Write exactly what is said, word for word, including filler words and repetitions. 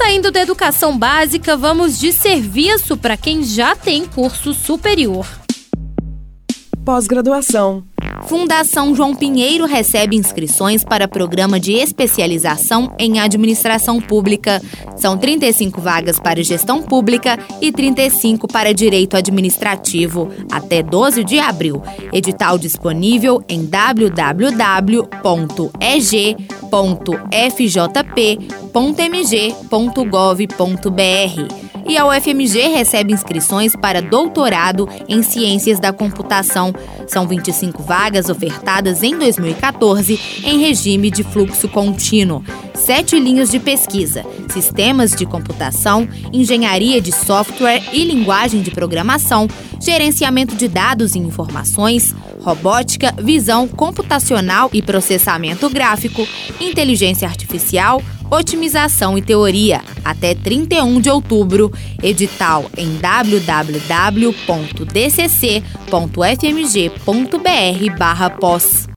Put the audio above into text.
Saindo da educação básica, vamos de serviço para quem já tem curso superior. Pós-graduação. Fundação João Pinheiro recebe inscrições para programa de especialização em administração pública. São trinta e cinco vagas para gestão pública e trinta e cinco para direito administrativo, até doze de abril. Edital disponível em w w w ponto e g ponto f j p ponto m g ponto gov ponto b r. E a U F M G recebe inscrições para doutorado em Ciências da Computação. São vinte e cinco vagas ofertadas em dois mil e quatorze em regime de fluxo contínuo. Sete linhas de pesquisa: sistemas de computação, engenharia de software e linguagem de programação, gerenciamento de dados e informações, robótica, visão computacional e processamento gráfico, inteligência artificial, otimização e teoria, até trinta e um de outubro. Edital em w w w ponto d c c ponto f m g ponto b r barra pós.